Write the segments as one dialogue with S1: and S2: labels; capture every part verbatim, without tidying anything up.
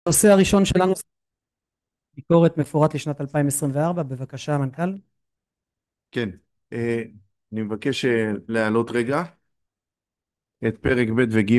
S1: הנושא הראשון שלנו זה ביקורת מפורט לשנת אלפיים עשרים וארבע. בבקשה, המנכ"ל.
S2: כן, אה, אני מבקש אה, להעלות רגע את פרק ב' וג'.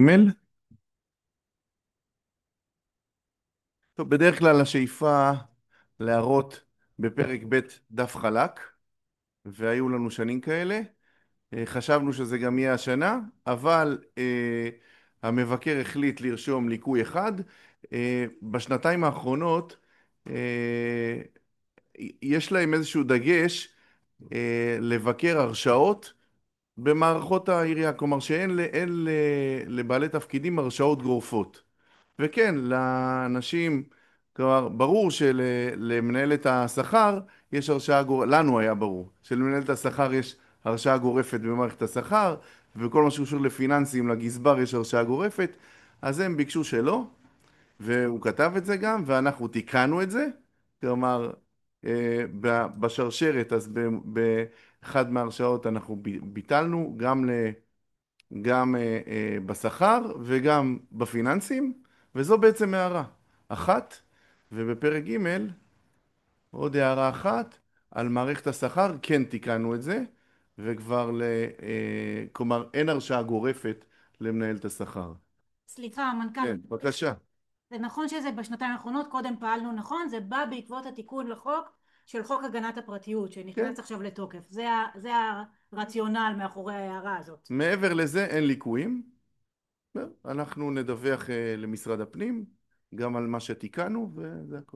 S2: טוב, בדרך כלל השאיפה להראות בפרק ב' דף חלק, והיו לנו שנים כאלה. אה, חשבנו שזה גם יהיה השנה, אבל אה, המבקר החליט לרשום ליקוי אחד. אה, בשנתיים האחרונות אה, יש להם איזשהו דגש אה, לבקר הרשאות במערכות העירייה, כלומר שאין ל- אין ל- לבעלי תפקידים הרשאות גורפות. וכן, לאנשים, כלומר, ברור שלמנהלת השכר יש הרשאה גורפת, לנו היה ברור, שלמנהלת השכר יש הרשאה גורפת במערכת השכר, וכל מה שקשור לפיננסים, לגזבר יש הרשאה גורפת, אז הם ביקשו שלא, והוא כתב את זה גם, ואנחנו תיקנו את זה, כלומר, אה, ב- בשרשרת, אז ב- באחד מההרשאות אנחנו ב- ביטלנו גם, ל, גם אה, אה, בשכר וגם בפיננסים, וזו בעצם הערה אחת. ובפרק ג' עוד הערה אחת על מערכת השכר, כן תיקנו את זה, וכבר, ל, אה, כלומר, אין הרשאה גורפת למנהלת השכר.
S3: סליחה, המנכ"ל,
S2: כן, בבקשה.
S3: זה נכון שזה בשנתיים האחרונות, קודם פעלנו נכון, זה בא בעקבות התיקון לחוק של חוק הגנת הפרטיות
S2: כן.
S3: שנכנס עכשיו לתוקף. זה, ה- זה הרציונל מאחורי ההערה הזאת.
S2: מעבר לזה אין ליקויים. אנחנו נדווח אה, למשרד הפנים גם על מה שתיקנו, וזה הכל.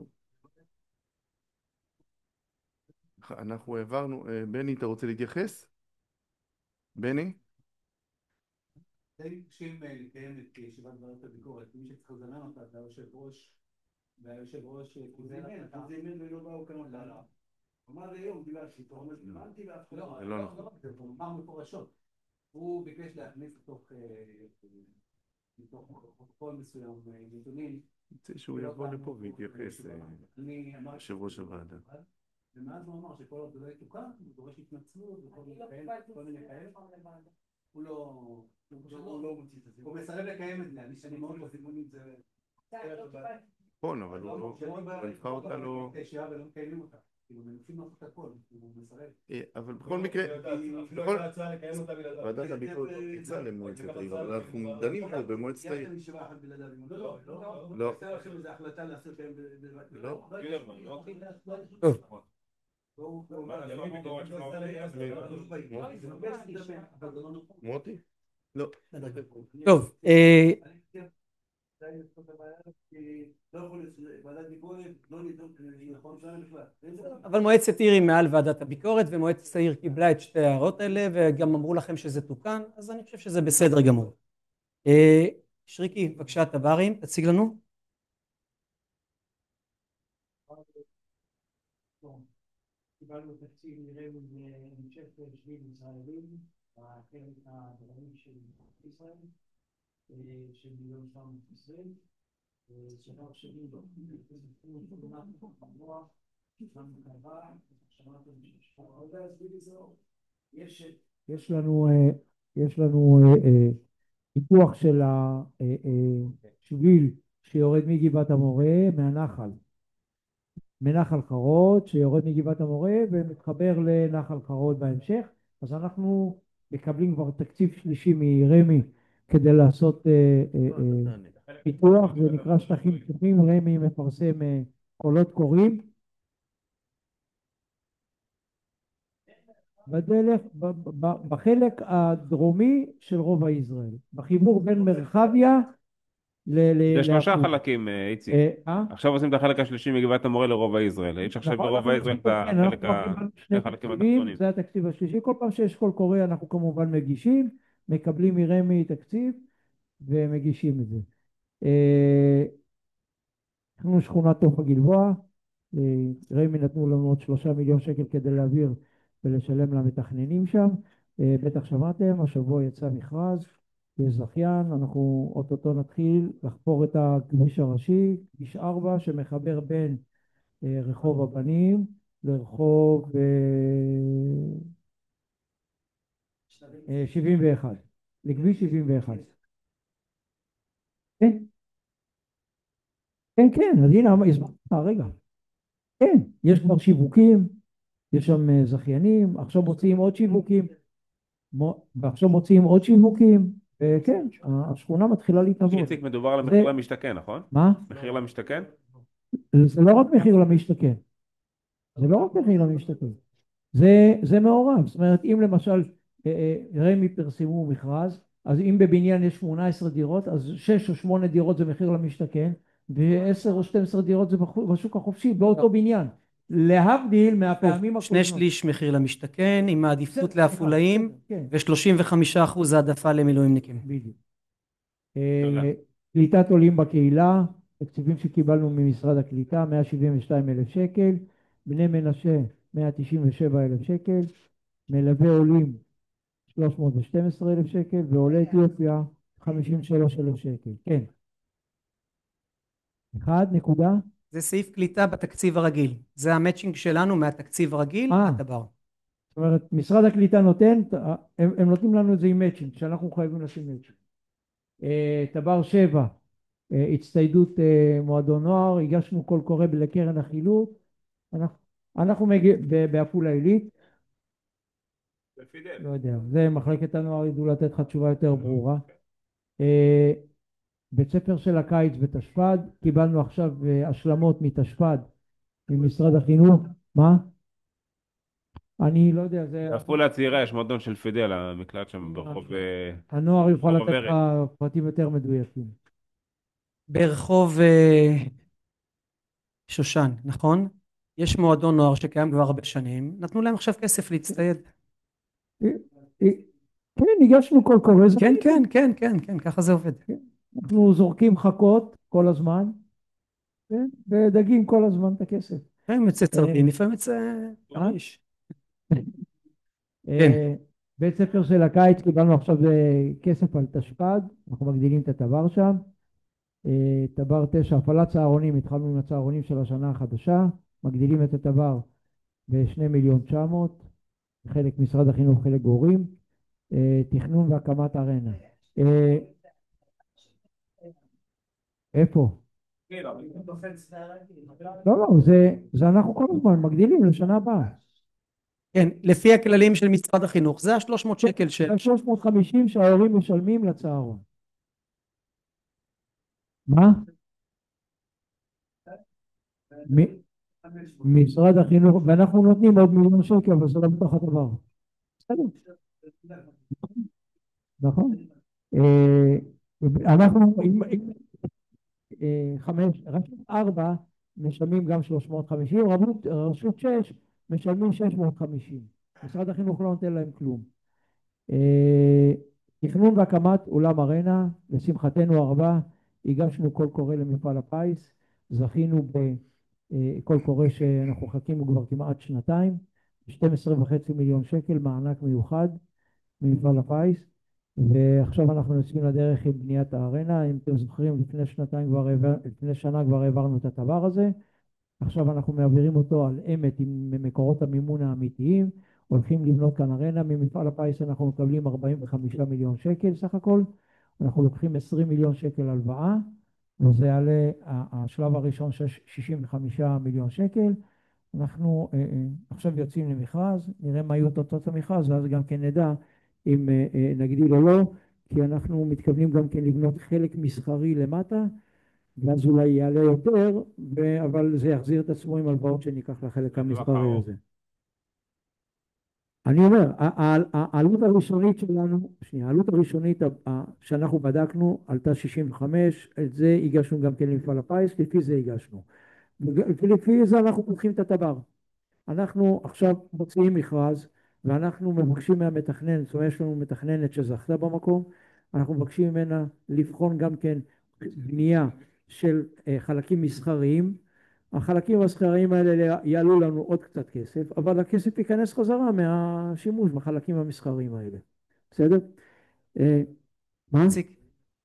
S2: אנחנו העברנו, אה, בני, אתה רוצה להתייחס? בני?
S4: די מבקשים אה, לקיים את ישיבת ועדת הביקורת. מי שצריך לזמן אותה זה היושב ראש, והיושב ראש כוזמן אותה. הוא זימן ולא באו כמה דברים. הוא אמר לי היום, דיברתי איתו, הוא אומר, זימנתי ואף אחד לא.
S2: זה לא נכון.
S4: זה הוא אמר מפורשות. הוא ביקש להכניס לתוך מתוך פרוטוקול מסוים נתונים.
S2: רוצה שהוא יבוא לפה ויתייחס, אה, יושב ראש הוועדה.
S4: ומאז הוא אמר שכל עוד זה לא יתוקן, הוא דורש התנצלות וכל מיני כאלה. הוא לא... הוא לא מוציא את זה. הוא מסרב לקיים את זה. אני שאני מאוד בזימונים זה...
S2: נכון, אבל הוא לא... הוא נבחר אותה לא...
S4: ולא מקיימים אותה. כאילו, מנסים לעשות הכל, הוא מסרב.
S2: אה, אבל בכל מקרה... ועדת הביקורת לא תצא למועצת העיר, אבל אנחנו דנים פה במועצת העיר.
S4: לא, לא.
S2: לא.
S4: עושה לכם איזו החלטה לעשות להם...
S2: לא.
S1: טוב,
S2: מוטי? לא.
S1: טוב, אה, אבל מועצת עיר היא מעל ועדת הביקורת, ומועצת העיר קיבלה את שתי ההערות האלה וגם אמרו לכם שזה תוקן, אז אני חושב שזה בסדר גמור. אה, שריקי, בבקשה, תב"רים, תציג לנו.
S4: קיבלנו תקציב מרמ"י להמשך שביל ישראלים בחלק הדרומי של ישראל של מיליון שבע מאות עשרים. דבר שני, יש לנו יש לנו פיתוח של השביל שיורד מגבעת המורה מהנחל מנחל חרוד שיורד מגבעת המורה ומתחבר לנחל חרוד בהמשך. אז אנחנו מקבלים כבר תקציב שלישי מרמ"י כדי לעשות אה, אה, אה, פיתוח, זה נקרא שטחים פתוחים. רמ"י מפרסם אה, קולות קוראים בדרך, ב- ב- בחלק הדרומי של רובע ישראל, בחיבור בין מרחביה ל-
S5: זה
S4: ל-
S5: שלושה
S4: לעפולה.
S5: חלקים, אה, איציק.
S4: אה, אה?
S5: עכשיו עושים את החלק השלישי מגבעת המורה לרובע ישראל. יש עכשיו
S4: נכון,
S5: ברובע
S4: אנחנו
S5: ישראל את
S4: כן,
S5: החלק
S4: אנחנו כבר
S5: ה...
S4: קיבלנו
S5: שני
S4: שני
S5: החלקים
S4: תקציבים,
S5: התחתונים.
S4: זה התקציב השלישי. כל פעם שיש קול קורא אנחנו כמובן מגישים, מקבלים מרמ"י תקציב ומגישים את זה. אה, אנחנו שכונת תוף הגלבוע, אה, רמ"י נתנו לנו עוד שלושה מיליון שקל כדי להעביר ולשלם למתכננים שם. אה, בטח שמעתם, השבוע יצא מכרז, יש זכיין, אנחנו אוטוטו נתחיל לחפור את הכביש הראשי, כביש ארבע שמחבר בין אה, רחוב הבנים לרחוב אה, אה, שבעים ואחת, לכביש שבעים ואחת. כן, כן, כן, אז הנה, הסברתי לך, רגע. כן, יש כבר שיווקים, יש שם אה, זכיינים, עכשיו מוציאים עוד שיווקים, מו- ועכשיו מוציאים עוד שיווקים, וכן, השכונה מתחילה להתהוות.
S5: איציק, מדובר על
S4: זה-
S5: המחיר למשתכן, נכון?
S4: מה?
S5: מחיר למשתכן?
S4: זה לא רק מחיר למשתכן, זה לא רק מחיר למשתכן, זה, זה מעורב. זאת אומרת, אם למשל אה, אה, רמ"י פרסמו מכרז, אז אם בבניין יש שמונה עשרה דירות, אז שש או שמונה דירות זה מחיר למשתכן, ו-עשר או שתים עשרה דירות זה בחו- בשוק החופשי, באותו בניין. להבדיל מהפעמים
S1: שני
S4: הקודמות.
S1: שליש מחיר למשתכן עם העדיפות
S4: בסדר,
S1: לעפולאים
S4: כן,
S1: ושלושים וחמישה אחוז העדפה למילואימניקים.
S4: בדיוק.
S5: תודה.
S4: אה, קליטת עולים בקהילה, תקציבים שקיבלנו ממשרד הקליטה, מאה שבעים ושתיים אלף שקל, בני מנשה מאה תשעים ושבע אלף שקל, מלווי עולים שלוש מאות ושתים עשרה אלף שקל, ועולי אתיופיה חמישים ושלוש אלף שקל. כן. אחד נקודה.
S1: זה סעיף קליטה בתקציב הרגיל, זה המאצ'ינג שלנו מהתקציב הרגיל
S4: אה.
S1: לתבר.
S4: זאת אומרת, משרד הקליטה נותן, הם, הם נותנים לנו את זה עם מאצ'ינג, שאנחנו חייבים לשים מאצ'ינג. אה, תבר שבע, אה, הצטיידות אה, מועדון נוער, הגשנו קול קורא לקרן החילוט, אנחנו, אנחנו מגיע, בעפולה עילית, לא יודע, זה מחלקת הנוער ידעו לתת לך תשובה יותר ברורה. אה, בית ספר של הקיץ בתשפ"ד, קיבלנו עכשיו אה, השלמות מתשפ"ד ממשרד החינוך. מה? אני לא יודע, זה...
S5: בעפולה הצעירה יש מועדון של פידל, המקלט שם ברחוב... אה,
S4: הנוער יוכל
S5: ברחוב
S4: לתת לך
S5: ורד.
S4: פרטים יותר מדויקים.
S1: ברחוב אה, שושן, נכון? יש מועדון נוער שקיים כבר הרבה שנים, נתנו להם עכשיו כסף להצטייד.
S4: אה, אה, כן, ניגשנו קול קורא.
S1: כן, כן, כן, כן, כן, ככה זה עובד.
S4: אנחנו זורקים חכות כל הזמן, כן, ודגים כל הזמן את הכסף.
S1: לפעמים יוצא צרדין, לפעמים יוצא איש. כן.
S4: אה, בית ספר של הקיץ קיבלנו עכשיו אה, כסף על תשפ"ד, אנחנו מגדילים את התבר שם. אה, תבר תשע, הפעלת צהרונים, התחלנו עם הצהרונים של השנה החדשה, מגדילים את התבר בשני מיליון תשע מאות, חלק משרד החינוך, חלק גורים. אה, תכנון והקמת ארנה. אה, איפה? לא, לא, זה, זה אנחנו כל הזמן מגדילים לשנה הבאה.
S1: כן, לפי הכללים של משרד החינוך, זה ה-שלוש מאות שקל ש...
S4: זה שלוש מאות וחמישים שההורים משלמים לצהרון. מה? מ- משרד החינוך, ואנחנו נותנים עוד מיליון שקל, אבל זה לא בתוך הדבר. בסדר. נכון. אה, אנחנו, אם, אם, אה, חמש, רשות ארבע משלמים גם שלוש מאות וחמישים, רשות, רשות שש משלמים שש מאות וחמישים. משרד החינוך לא נותן להם כלום. אה, תכנון והקמת אולם ארנה, לשמחתנו הרבה, הגשנו קול קורא למפעל הפיס, זכינו בקול קורא שאנחנו חכים כבר כמעט שנתיים, שתים עשרה וחצי מיליון שקל מענק מיוחד ממפעל הפיס, ועכשיו אנחנו יוצאים לדרך עם בניית הארנה. אם אתם זוכרים, לפני שנתיים כבר העבר, לפני שנה כבר העברנו את הדבר הזה, עכשיו אנחנו מעבירים אותו על אמת עם מקורות המימון האמיתיים, הולכים לבנות כאן ארנה. ממפעל הפיס אנחנו מקבלים ארבעים וחמישה מיליון שקל סך הכל, אנחנו לוקחים עשרים מיליון שקל הלוואה, וזה יעלה השלב הראשון שישים וחמישה מיליון שקל. אנחנו אה, אה, עכשיו יוצאים למכרז, נראה מה יהיו תוצאות המכרז, ואז גם כן נדע אם אה, אה, נגדיל או לא, כי אנחנו מתכוונים גם כן לבנות חלק מסחרי למטה, ואז אולי יעלה יותר, ו- אבל זה יחזיר את עצמו עם הלוואות שניקח לחלק המסחרי הזה. אני אומר, ה- ה- העלות הראשונית שלנו, שנייה, העלות הראשונית ה- ה- שאנחנו בדקנו עלתה שישים וחמש, את זה הגשנו גם כן למפעל הפיס, לפי זה הגשנו. וג- ולפי זה אנחנו פותחים את התבר. אנחנו עכשיו מוציאים מכרז, ואנחנו מבקשים מהמתכנן, זאת אומרת יש לנו מתכננת שזכתה במקום, אנחנו מבקשים ממנה לבחון גם כן בנייה של אה, חלקים מסחריים. החלקים המסחריים האלה יעלו לנו עוד קצת כסף, אבל הכסף ייכנס חזרה מהשימוש בחלקים המסחריים האלה. בסדר? אה, מה?
S1: איציק,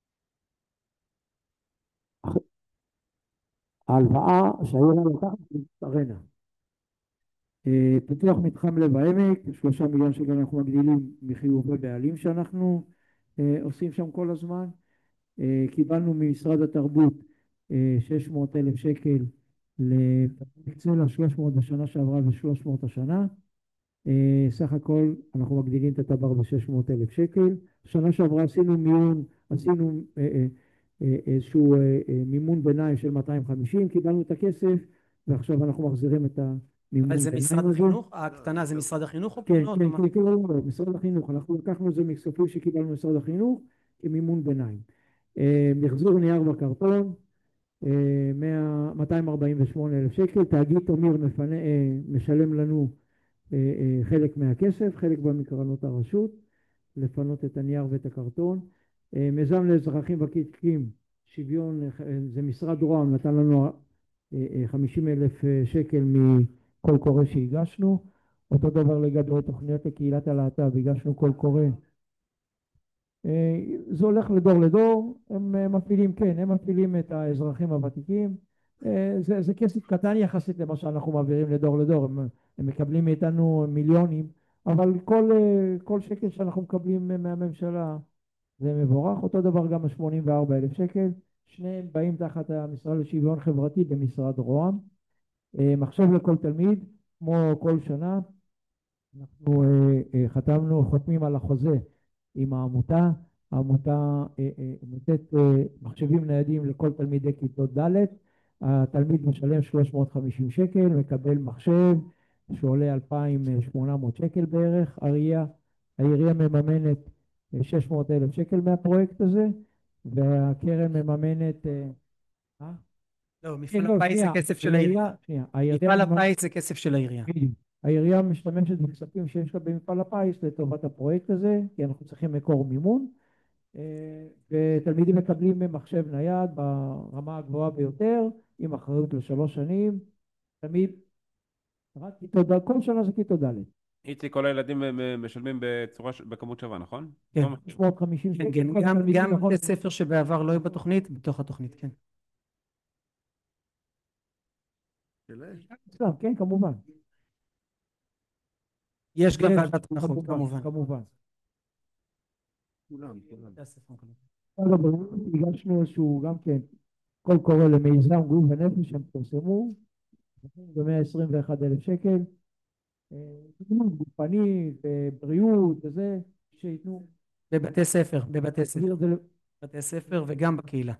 S4: ההלוואה שהיו לנו לקחת ארנה. אה, פיתוח מתחם לב העמק, שלושה מיליון שקל אנחנו מגדילים מחיובי בעלים שאנחנו אה, עושים שם כל הזמן. אה, קיבלנו ממשרד התרבות שש מאות אלף שקל לקצונה, שלוש מאות בשנה שעברה ו-שלוש מאות השנה. אה, סך הכל אנחנו מגדילים את הטבר ב-שש מאות אלף שקל. שנה שעברה עשינו מיון, עשינו אה, אה, אה, איזשהו אה, אה, מימון ביניים של מאתיים וחמישים, קיבלנו את הכסף, ועכשיו אנחנו מחזירים את המימון
S1: אבל זה
S4: ביניים
S1: משרד
S4: הזה.
S1: החינוך? הקטנה זה משרד החינוך או
S4: כן,
S1: בחינות?
S4: כן,
S1: או מה?
S4: כן, כן, לא, לא, לא, משרד החינוך. אנחנו לקחנו את זה מכספים שקיבלנו ממשרד החינוך כמימון ביניים. אה, מחזור נייר בקרטון, אה, מאה- מאתיים ארבעים ושמונה אלף שקל. תאגיד תמיר מפנה, אה, משלם לנו אה, אה, חלק מהכסף, חלק בא מקרנות הרשות, לפנות את הנייר ואת הקרטון. אה, מיזם לאזרחים ותיקים, שוויון, אה, זה משרד רוה"מ, נתן לנו אה, אה, חמישים אלף אה, שקל מקול קורא שהגשנו. אותו דבר לגבי תוכניות לקהילת הלהט"ב, הגשנו קול קורא. אה, זה הולך לדור לדור, הם אה, מפעילים, כן, הם מפעילים את האזרחים הוותיקים. אה, זה, זה כסף קטן יחסית למה שאנחנו מעבירים לדור לדור, הם, הם מקבלים מאיתנו מיליונים, אבל כל, אה, כל שקל שאנחנו מקבלים מהממשלה זה מבורך. אותו דבר גם ה-שמונים וארבעה אלף שקל, שניהם באים תחת המשרד לשוויון חברתי במשרד רוה"מ. אה, מחשב לכל תלמיד, כמו כל שנה, אנחנו אה, אה, חתמנו, חותמים על החוזה עם העמותה. העמותה אה, אה, נותנת אה, מחשבים ניידים לכל תלמידי כיתות ד'. התלמיד משלם שלוש מאות וחמישים שקל, מקבל מחשב שעולה אלפיים ושמונה מאות שקל בערך. העירייה, העירייה מממנת אה, שש מאות אלף שקל מהפרויקט הזה, והקרן מממנת... אה, אה?
S1: לא,
S4: כן,
S1: מפעל
S4: לא,
S1: הפיס זה
S4: שנייה,
S1: כסף של העירייה.
S4: העירייה, שנייה, העירייה
S1: מפעל
S4: מממנת-
S1: הפיס זה כסף של העירייה.
S4: בדיוק. העירייה משתמשת בכספים שיש לה במפעל הפיס לטובת הפרויקט הזה, כי אנחנו צריכים מקור מימון, אה, ותלמידים מקבלים מחשב נייד ברמה הגבוהה ביותר, עם אחריות לשלוש שנים. תלמיד, רק כיתות ד', כל שנה זה כיתות ד'.
S5: איציק, כל הילדים אה, מ- משלמים בצורה, ש- בכמות שווה, נכון?
S1: כן.
S5: לא מ-
S4: שלוש מאות וחמישים
S1: כן,
S4: שקל.
S1: כן,
S4: כל
S1: גם,
S4: התלמידים,
S1: גם
S4: נכון?
S1: בתי ספר שבעבר לא היו בתוכנית, בתוך התוכנית, כן.
S4: אצלם, כן, כמובן.
S1: יש גם
S4: יש,
S1: ועדת הנחות,
S4: כמובן,
S1: כמובן.
S4: כמובן.
S2: כולם, כולם.
S1: בתי הספר, כמובן.
S4: משרד הבריאות, הגשנו איזשהו גם כן קול קורא למיזם גוף ונפש שהם פרסמו, ב-מאה עשרים ואחד אלף שקל. תגמול גופני ובריאות וזה, שייתנו,
S1: בבתי ספר, בבתי ספר,
S4: להעביר את זה ל-
S1: בתי ספר וגם בקהילה.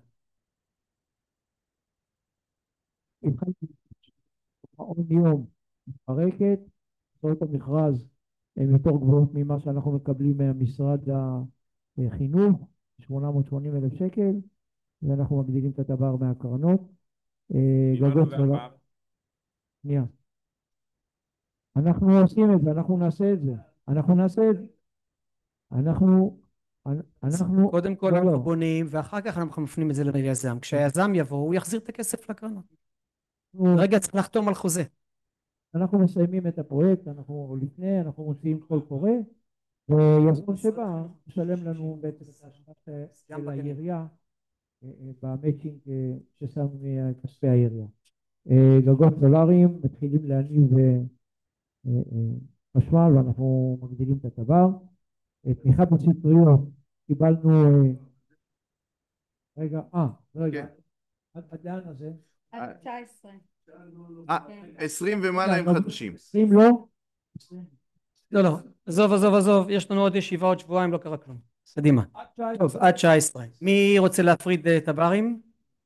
S4: התחלתי מעון יום מתפרקת, הוצאות המכרז הן יותר גבוהות ממה שאנחנו מקבלים מהמשרד החינוך, שמונה מאות ושמונים אלף שקל, ואנחנו מגדילים את הטבר מהקרנות. אה,
S5: דיברנו
S4: גגות
S5: על
S4: סולר,
S5: הפער.
S4: שנייה. אנחנו עושים את זה, אנחנו נעשה את זה, אנחנו נעשה את זה. אנחנו, אנחנו,
S1: קודם כל
S4: לא,
S1: אנחנו
S4: לא.
S1: בונים, ואחר כך אנחנו מפנים את זה ליזם. כשהיזם יבוא, הוא יחזיר את הכסף לקרנות.
S4: אנחנו-
S1: רגע, צריך לחתום על חוזה.
S4: אנחנו מסיימים את הפרויקט, אנחנו לפני, אנחנו מוציאים קול קורא, ויזם שבא, משלם לנו בעצם את ההשקעה של העירייה אה, אה, במצ'ינג אה, ששמנו מכספי העירייה. אה, גגות סולאריים מתחילים להניב אה, אה, אה, חשמל, ואנחנו מגדילים את הטבר. אה, תמיכה בספריות, קיבלנו, אה, רגע, אה, רגע,
S2: כן.
S4: עד עד לאן הזה?
S3: עד תשע עשרה.
S2: אה, עשרים ומעלה הם חדשים.
S4: עשרים לא?
S1: לא, לא, עזוב, עזוב, עזוב, יש לנו עוד ישיבה עוד שבועיים, לא קרה כלום. קדימה.
S4: עד תשע עשרה.
S1: טוב, עד תשע עשרה. מי רוצה להפריד את הברים?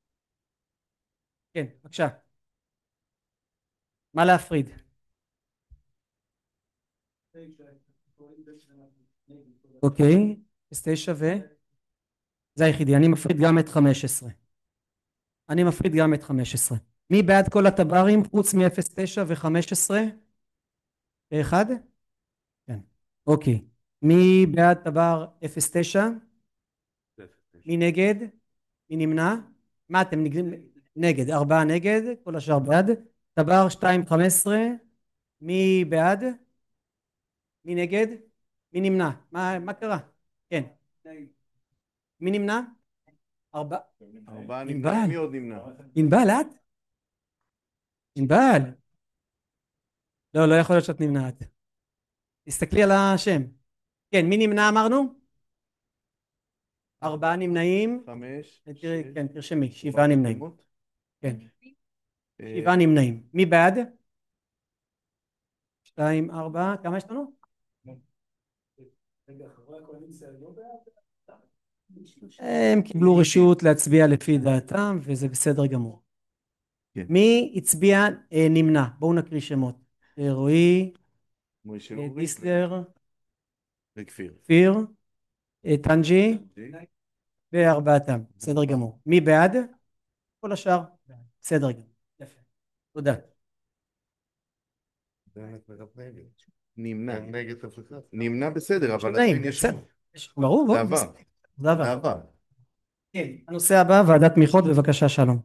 S1: כן, בבקשה. מה להפריד? אוקיי, אפס תשע ו... זה היחידי, אני מפריד גם את חמש עשרה. אני מפריד גם את חמש עשרה. מי בעד כל הטברים חוץ מ-אפס תשע ו-חמש עשרה? אחד? כן. אוקיי. מי בעד טבר אפס תשע? מי נגד? מי נמנע? מה אתם נגדים? נגד. ארבעה נגד, כל השאר בעד. טבר שתיים חמש עשרה. מי בעד? מי נגד? מי נמנע? מה, מה קרה? כן. מי נמנע? ארבעה.
S2: ארבעה
S1: ענבל.
S2: נמנעים, מי עוד נמנע?
S1: ענבל, את? ענבל. לא, לא יכול להיות שאת נמנעת. תסתכלי על השם. כן, מי נמנע אמרנו? ארבעה נמנעים.
S2: חמש,
S1: תראי,
S2: שש,
S1: כן, תרשמי, שבעה נמנעים.
S2: שמות.
S1: כן.
S2: אה,
S1: שבעה נמנעים. מי בעד? שתיים, ארבע, כמה יש לנו? הם קיבלו רשות להצביע לפי דעתם וזה בסדר גמור.
S2: כן.
S1: מי הצביע אה, נמנע? בואו נקריא שמות. אה, רועי,
S2: מוישה
S1: אה,
S2: אורי
S1: דיסלר,
S2: וכפיר.
S1: כפיר, אה, טנג'י וארבעתם. בסדר גמור. מי בעד? כל השאר? בסדר גמור. יפה. תודה.
S2: נמנע. נמנע בסדר, אבל
S1: נעים,
S2: עדיין יש...
S1: בסדר. ברור, ברור.
S2: זה עבר.
S1: זה עבר.
S2: זה עבר.
S1: כן. הנושא הבא, ועדת תמיכות, בבקשה שלום.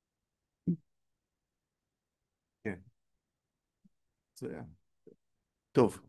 S2: כן. מצוין. טוב.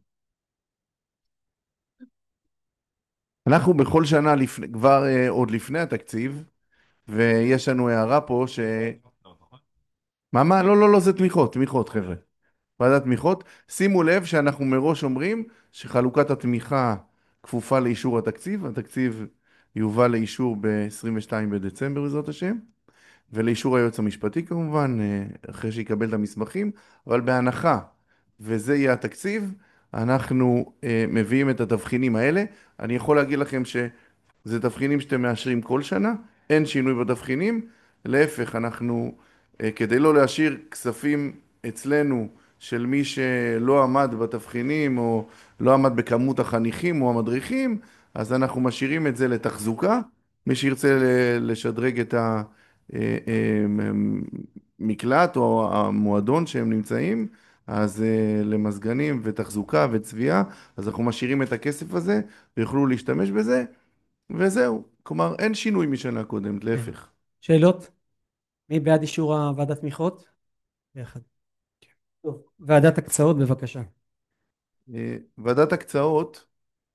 S2: אנחנו בכל שנה, לפני, כבר אה, עוד לפני התקציב, ויש לנו הערה פה ש... מה, מה? לא, לא, לא, זה תמיכות, תמיכות, חבר'ה. ועדת תמיכות. שימו לב שאנחנו מראש אומרים שחלוקת התמיכה כפופה לאישור התקציב. התקציב יובא לאישור ב-עשרים ושניים בדצמבר בעזרת השם, ולאישור היועץ המשפטי כמובן, אה, אחרי שיקבל את המסמכים, אבל בהנחה, וזה יהיה התקציב, אנחנו אה, מביאים את התבחינים האלה. אני יכול להגיד לכם שזה תבחינים שאתם מאשרים כל שנה, אין שינוי בתבחינים, להפך, אנחנו, אה, כדי לא להשאיר כספים אצלנו של מי שלא עמד בתבחינים, או לא עמד בכמות החניכים או המדריכים, אז אנחנו משאירים את זה לתחזוקה. מי שירצה ל- לשדרג את ה... אה, אה, מקלט או המועדון שהם נמצאים, אז אה, למזגנים ותחזוקה וצביעה, אז אנחנו משאירים את הכסף הזה ויוכלו להשתמש בזה, וזהו. כלומר, אין שינוי משנה קודמת, להפך.
S1: שאלות? מי בעד אישור הוועדת תמיכות? ביחד. טוב, ועדת הקצאות בבקשה.
S2: אה, ועדת הקצאות,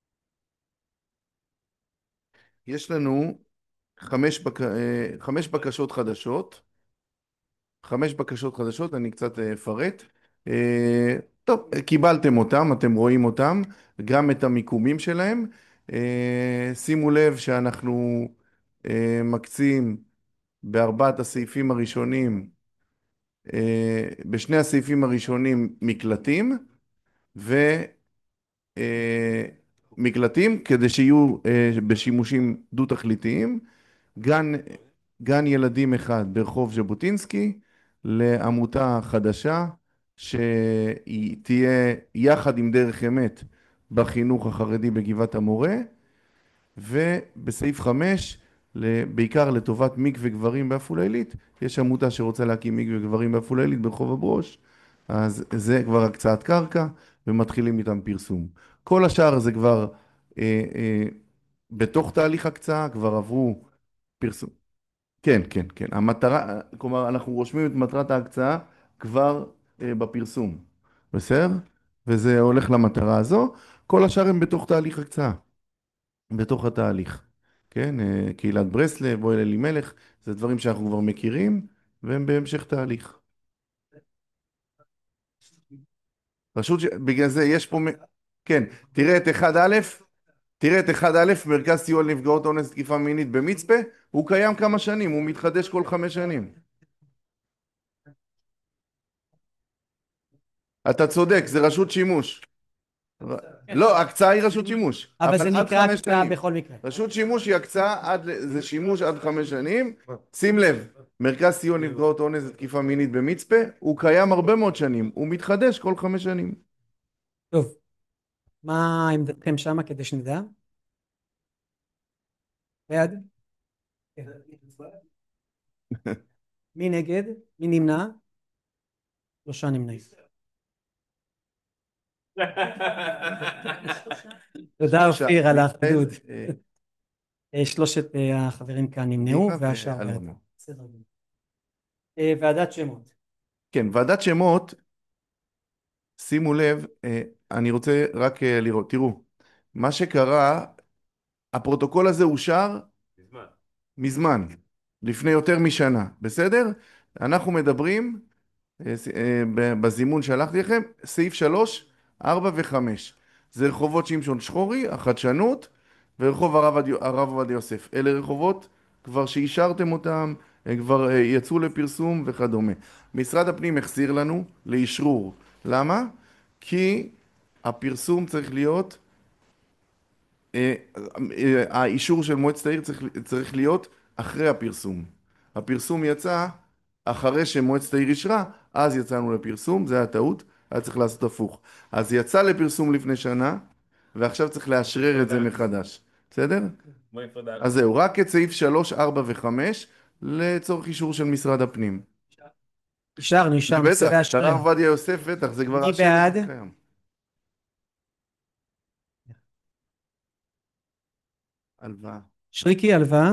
S2: יש לנו חמש, בק... אה, חמש בקשות חדשות. חמש בקשות חדשות, אני קצת אה, אפרט. אה, טוב, קיבלתם אותם, אתם רואים אותם, גם את המיקומים שלהם. אה, שימו לב שאנחנו אה, מקצים בארבעת הסעיפים הראשונים, אה, בשני הסעיפים הראשונים מקלטים, ומקלטים כדי שיהיו אה, בשימושים דו-תכליתיים. גן, גן ילדים אחד ברחוב ז'בוטינסקי, לעמותה חדשה שהיא תהיה יחד עם דרך אמת בחינוך החרדי בגבעת המורה, ובסעיף חמש, בעיקר לטובת מקווה גברים בעפולה עילית, יש עמותה שרוצה להקים מקווה גברים בעפולה עילית ברחוב הברוש, אז זה כבר הקצאת קרקע ומתחילים איתם פרסום. כל השאר זה כבר אה, אה, בתוך תהליך הקצאה, כבר עברו פרסום. כן, כן, כן. המטרה, כלומר, אנחנו רושמים את מטרת ההקצאה כבר אה, בפרסום. בסדר? וזה הולך למטרה הזו. כל השאר הם בתוך תהליך הקצאה. בתוך התהליך. כן? אה, קהילת ברסלב, אוהל אלימלך, זה דברים שאנחנו כבר מכירים, והם בהמשך תהליך. רשות ש... בגלל זה יש פה... מ- כן, תראה את אחד א', תראה את אחד א', מרכז סיוע לנפגעות אונס תקיפה מינית במצפה, הוא קיים כמה שנים, הוא מתחדש כל חמש שנים. אתה צודק, זה רשות שימוש. לא, הקצאה היא רשות שימוש.
S1: אבל זה
S2: עד
S1: נקרא
S2: חמש
S1: הקצאה
S2: שנים.
S1: בכל מקרה.
S2: רשות שימוש היא הקצאה, עד, ל- זה שימוש עד חמש שנים. שים לב, מרכז סיוע לנפגעות אונס ותקיפה מינית במצפה, הוא קיים הרבה מאוד שנים, הוא מתחדש כל חמש שנים.
S1: טוב, מה עמדתכם שמה כדי שנדע? בעד? כן. מי נגד? מי נמנע? שלושה נמנעים. תודה אופיר על האחדות.
S2: אה,
S1: אה, שלושת אה, החברים כאן נמנעו
S2: ניבה
S1: והשאר
S2: ואלונה.
S1: בעד. בסדר גמור. אה, ועדת שמות.
S2: כן, ועדת שמות, שימו לב, אה, אני רוצה רק אה, לראות, תראו, מה שקרה, הפרוטוקול הזה אושר
S5: מזמן.
S2: מזמן, לפני יותר משנה, בסדר? אנחנו מדברים, אה, ס- אה, ב- בזימון שלחתי לכם, סעיף שלוש, ארבע וחמש. זה רחובות שמשון שחורי, החדשנות, ורחוב הרב עד- הרב עובדיה יוסף. אלה רחובות כבר שאישרתם אותם, הם כבר אה, יצאו לפרסום וכדומה. משרד הפנים החזיר לנו לאשרור. למה? כי הפרסום צריך להיות, אה, אה, האישור של מועצת העיר צריך, צריך להיות אחרי הפרסום. הפרסום יצא אחרי שמועצת העיר אישרה, אז יצאנו לפרסום, זה היה טעות, היה צריך לעשות הפוך. אז יצא לפרסום לפני שנה, ועכשיו צריך לאשרר את זה מחדש. בסדר? אז זהו, רק את סעיף שלוש, ארבע וחמש לצורך אישור של משרד הפנים.
S1: נשאר, נשאר, נושא
S2: בטח,
S1: והשאר.
S2: הרב עובדיה יוסף, בטח, זה כבר
S1: מי
S2: השם
S1: בעד?
S2: קיים. הלוואה.
S1: שריקי, הלוואה.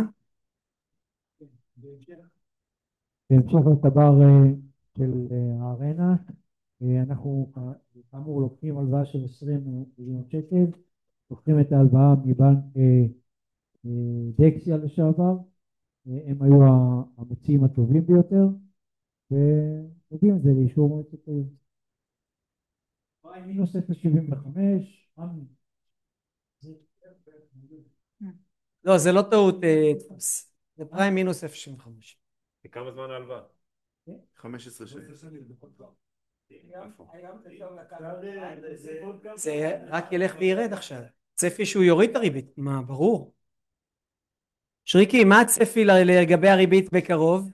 S4: בהמשך לתבר אה, של אה, הארנה, אה, אנחנו אה, כאמור לוקחים הלוואה של עשרים מיליון שקל, לוקחים את ההלוואה מבנק אה, אה, דקסיה לשעבר, אה, הם היו המציעים הטובים ביותר, ומביאים את זה לאישור מועצת העיר. מינוס אפס נקודה שבעים וחמש,
S1: לא, זה לא טעות אה, דפוס. זה פריים מינוס אפס שבעים וחמש.
S5: כמה זמן ההלוואה?
S2: חמש עשרה שנים.
S1: זה רק ילך וירד עכשיו. צפי שהוא יוריד את הריבית. מה, ברור. שריקי, מה הצפי לגבי הריבית בקרוב?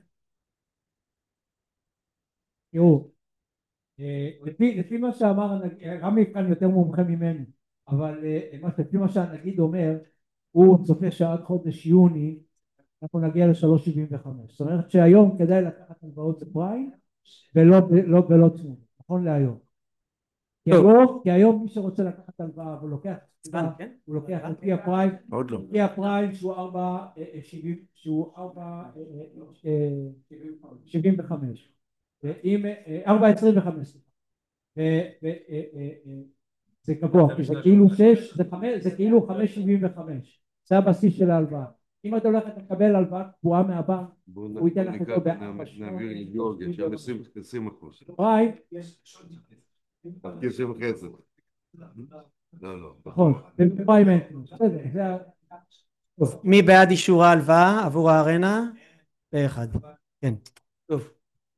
S4: תראו, אה, לפי, לפי מה שאמר, הנג- רמי כאן יותר מומחה ממנו, אבל אה, מה- לפי מה שהנגיד אומר, הוא צופה שעד חודש יוני אנחנו נגיע ל-שלוש נקודה שבעים וחמש. זאת אומרת שהיום כדאי לקחת הלוואות בפריים ולא, לא, ולא צמוד, נכון להיום. כי
S1: טוב.
S4: היום, כי היום מי שרוצה לקחת הלוואה והוא לוקח,
S1: זמן, כן?
S4: הוא לוקח לפי הפריים,
S2: עוד לא.
S4: לפי הפריים שהוא ארבע שבעים, שהוא ארבע שבעים וחמש. ואם ארבע עשרים וחמש, זה גבוה, כי זה כאילו שש, זה כאילו חמש שבעים וחמש, זה הבסיס של ההלוואה. אם אתה הולך לקבל הלוואה קבועה מהבנק, הוא ייתן לך אותו בארבע שמונה,
S6: נעביר לגיאורגיה, שם עשרים אחוז.
S4: פריים,
S6: תחקיר שבע וחצי. לא, לא.
S4: נכון, בפריים אין, בסדר, זה ה...
S1: טוב, מי בעד אישור ההלוואה עבור הארנה? פה אחד. כן. טוב.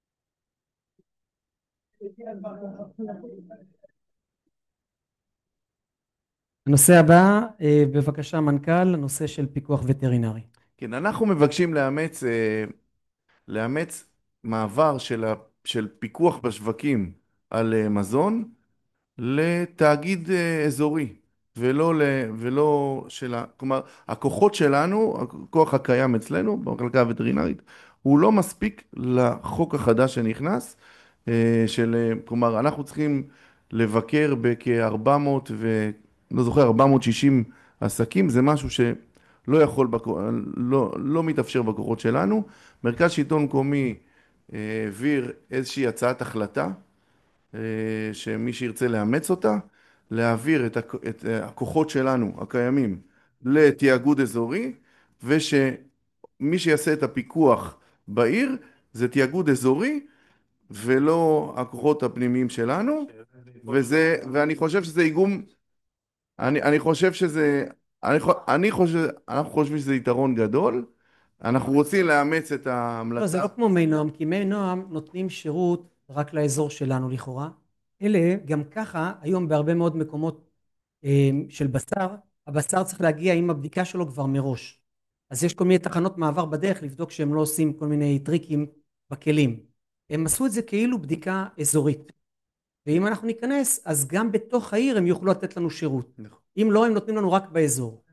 S1: הנושא הבא, אה, בבקשה מנכ"ל, הנושא של פיקוח וטרינרי.
S2: כן, אנחנו מבקשים לאמץ, אה, לאמץ מעבר של, ה, של פיקוח בשווקים על אה, מזון לתאגיד אה, אזורי, ולא, ל, ולא של ה... כלומר, הכוחות שלנו, הכוח הקיים אצלנו במחלקה הווטרינרית, הוא לא מספיק לחוק החדש שנכנס, אה, של, אה, כלומר, אנחנו צריכים לבקר בכ-ארבע מאות ו... לא זוכר, ארבע מאות ושישים עסקים, זה משהו שלא יכול, בכ- לא, לא מתאפשר בכוחות שלנו. מרכז שלטון מקומי אה, העביר איזושהי הצעת החלטה, אה, שמי שירצה לאמץ אותה, להעביר את הכ- את הכוחות שלנו הקיימים לתיאגוד אזורי, ושמי שיעשה את הפיקוח בעיר זה תיאגוד אזורי ולא הכוחות הפנימיים שלנו, וזה, ואני חושב שזה איגום, אני, אני חושב שזה, אני, חו- אני חושב, אנחנו חושבים שזה יתרון גדול, אנחנו רוצים לאמץ את
S1: לא,
S2: ההמלצה.
S1: זה לא כמו מי נועם, כי מי נועם נותנים שירות רק לאזור שלנו לכאורה. אלה, גם ככה, היום בהרבה מאוד מקומות אה, של בשר, הבשר צריך להגיע עם הבדיקה שלו כבר מראש. אז יש כל מיני תחנות מעבר בדרך לבדוק שהם לא עושים כל מיני טריקים בכלים. הם עשו את זה כאילו בדיקה אזורית. ואם אנחנו ניכנס, אז גם בתוך העיר הם יוכלו לתת לנו שירות.
S2: נכון.
S1: אם לא, הם נותנים לנו רק באזור.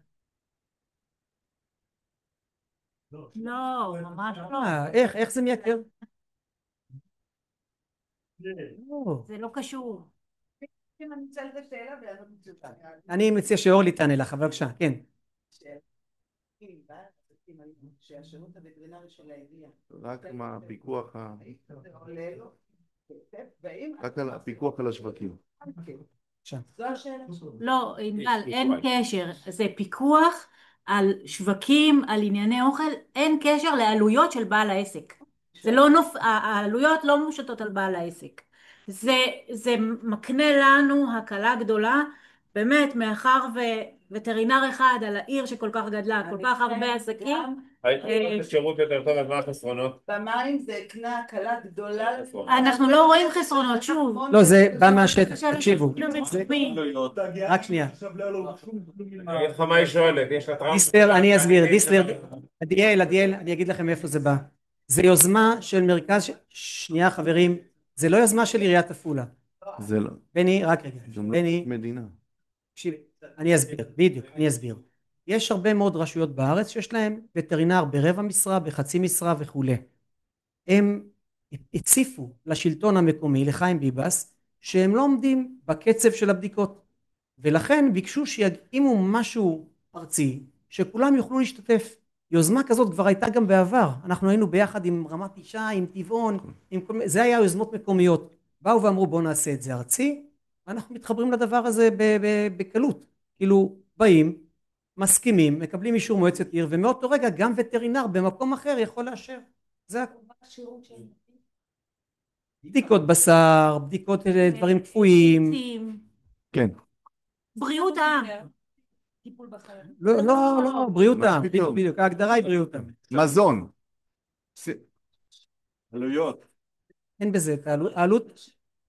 S3: לא, ממש לא.
S1: אה, איך, איך זה מייקר? לא.
S3: זה לא קשור.
S1: אני מציע שאורלי תענה לך, אבל בבקשה, כן.
S7: שהשירות הווטרינרי של העירייה
S2: רק מה הפיקוח, ה-
S7: עולה לו כסף, והאם...
S2: רק על הפיקוח על השווקים.
S7: זו השאלה.
S3: לא, ענבל, אין קשר. זה פיקוח על שווקים, על ענייני אוכל, אין קשר לעלויות של בעל העסק. זה לא נופ... העלויות לא מושתות על בעל העסק. זה, זה מקנה לנו הקלה גדולה, באמת, מאחר ווטרינר אחד על העיר שכל כך גדלה, כל כך הרבה עסקים,
S5: הייתי שירות יותר טוב, אז מה החסרונות?
S7: במים זה הקנה הקלה גדולה.
S3: אנחנו לא רואים חסרונות, שוב.
S1: לא, זה בא מהשטח, תקשיבו. זה- רק שנייה.
S5: אני אגיד לך מה היא שואלת, יש לה טראומה.
S1: דיסלר, אני אסביר, דיסלר, עדיאל, עדיאל, אני אגיד לכם איפה זה בא. זה יוזמה של מרכז, ש- שנייה חברים, זה לא יוזמה של עיריית עפולה.
S2: זה לא,
S1: בני, רק רגע,
S2: גם לא
S1: בני,
S2: מדינה.
S1: תקשיבי, אני אסביר, בדיוק, אני אסביר. יש הרבה מאוד רשויות בארץ שיש להם וטרינר ברבע משרה, בחצי משרה וכולי. הם הציפו לשלטון המקומי, לחיים ביבס, שהם לא עומדים בקצב של הבדיקות, ולכן ביקשו שיקימו משהו ארצי, שכולם יוכלו להשתתף. יוזמה כזאת כבר הייתה גם בעבר, אנחנו היינו ביחד עם רמת ישי, עם טבעון, עם כל... זה היה יוזמות מקומיות. באו ואמרו בואו נעשה את זה ארצי, ואנחנו מתחברים לדבר הזה ב- ב- בקלות. כאילו באים, מסכימים, מקבלים אישור מועצת עיר, ומאותו רגע גם וטרינר במקום אחר יכול לאשר. זה הכל. בדיקות בשר, בדיקות אה, דברים קפואים.
S2: כן.
S3: בריאות העם.
S1: לא, לא, לא, בריאות
S2: מה
S1: העם,
S2: פתאום?
S1: בדיוק, ההגדרה היא בריאות העם.
S2: מזון. ס-
S6: עלויות.
S1: אין בזה את העלות, העלות,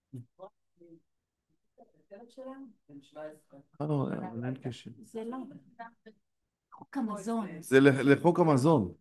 S2: אה, לא, אבל אין קשר.
S3: זה לא. חוק המזון.
S2: זה ל- לחוק המזון.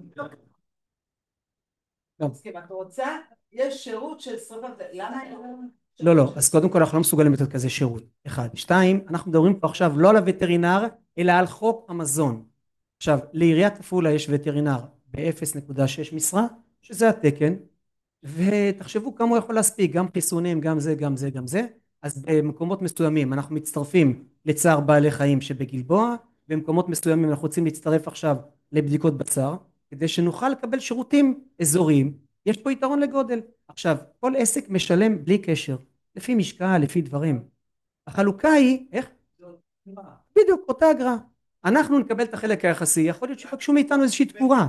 S7: מסכים, את רוצה? יש שירות של שרפה, למה?
S1: לא, לא, אז קודם כל אנחנו לא מסוגלים לתת כזה שירות, אחד. שתיים, אנחנו מדברים פה עכשיו לא על הווטרינר, אלא על חוק המזון. עכשיו, לעיריית עפולה יש וטרינר ב-אפס נקודה שש משרה, שזה התקן, ותחשבו כמה הוא יכול להספיק, גם חיסונים, גם זה, גם זה, גם זה. אז במקומות מסוימים אנחנו מצטרפים לצער בעלי חיים שבגלבוע, במקומות מסוימים אנחנו רוצים להצטרף עכשיו לבדיקות בשר, כדי שנוכל לקבל שירותים אזוריים. יש פה יתרון לגודל. עכשיו, כל עסק משלם בלי קשר, לפי משקל, לפי דברים. החלוקה היא, איך? בדיוק, אותה אגרה. אנחנו נקבל את החלק היחסי, יכול להיות שיבקשו מאיתנו איזושהי תקורה.